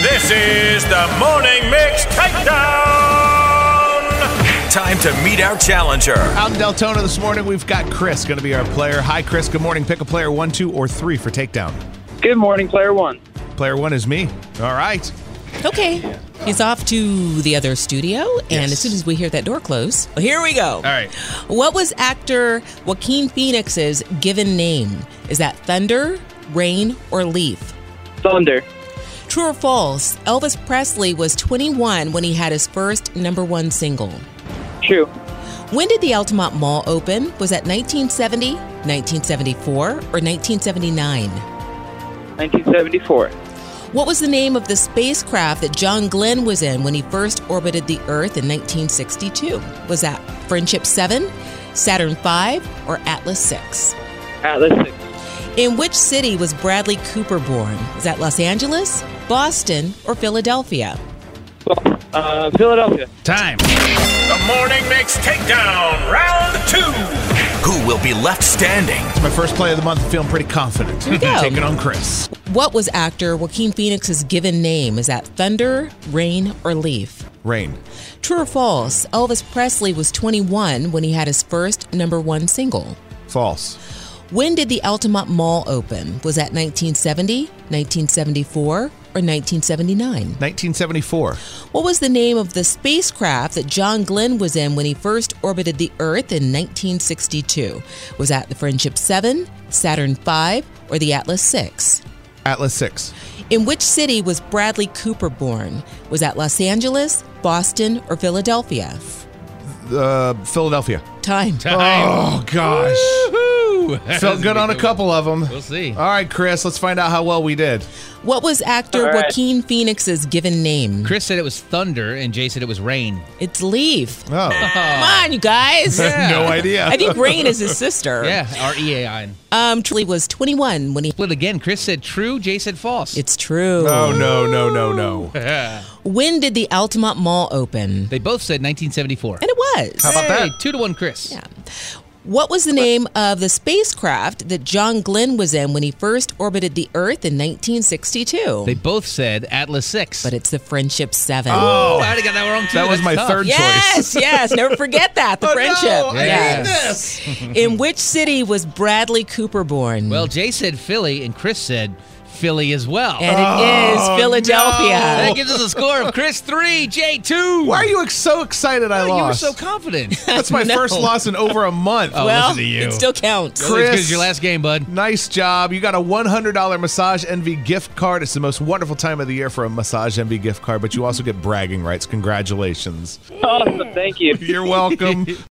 This is the Morning Mix Takedown. Time to meet our challenger. Out in Deltona this morning, we've got Chris going to be our player. Hi, Chris. Good morning. Pick a player 1, 2, or 3 for takedown. Good morning, player 1. Player 1 is me. All right. Okay. He's off to the other studio, and as soon as we hear that door close, well, here we go. All right. What was actor Joaquin Phoenix's given name? Is that Thunder, Rain, or Leaf? Thunder. True or false? Elvis Presley was 21 when he had his first #1 single. True. When did the Altamont Mall open? Was that 1970, 1974, or 1979? 1974. What was the name of the spacecraft that John Glenn was in when he first orbited the Earth in 1962? Was that Friendship 7, Saturn 5, or Atlas 6? Atlas 6. In which city was Bradley Cooper born? Is that Los Angeles, Boston, or Philadelphia? Philadelphia. Time. The Morning Mix Takedown, round 2. Who will be left standing? It's my first play of the month. I'm feeling pretty confident. you go. Taking on Chris. What was actor Joaquin Phoenix's given name? Is that Thunder, Rain, or Leaf? Rain. True or false? Elvis Presley was 21 when he had his first #1 single. False. When did the Altamont Mall open? Was that 1970, 1974, or 1979? 1974. What was the name of the spacecraft that John Glenn was in when he first orbited the Earth in 1962? Was that the Friendship 7, Saturn 5, or the Atlas 6? Atlas 6. In which city was Bradley Cooper born? Was that Los Angeles, Boston, or Philadelphia? Philadelphia. Time. Oh, gosh. Felt good on a couple of them. We'll see. All right, Chris, let's find out how well we did. What was actor All right. Joaquin Phoenix's given name? Chris said it was thunder, and Jay said it was rain. It's Leaf. Oh, Come on, you guys. no idea. I think Rain is his sister. Yeah, R-E-A-I-N. Truly was 21 when he... Split again. Chris said true, Jay said false. It's true. Oh, no. When did the Altamont Mall open? They both said 1974. And it was. How about that? 2-1, Chris. Yeah. What was the name of the spacecraft that John Glenn was in when he first orbited the Earth in 1962? They both said Atlas 6. But it's the Friendship 7. Oh, I got that wrong too. That was That's my tough. third choice. Yes. Never forget that. The Friendship. No, I yes. hate this. In which city was Bradley Cooper born? Well, Jay said Philly, and Chris said Philly as well. and it is Philadelphia. That gives us a score of Chris 3, Jay 2. Why are you so excited I You were lost? so confident. That's my No. first loss in over a month. Well, listen to you. it still counts. It's good as your last game, bud. Nice job. You got a $100 Massage Envy gift card. It's the most wonderful time of the year for a Massage Envy gift card, but you also get bragging rights. Congratulations. Awesome. Thank you. You're welcome.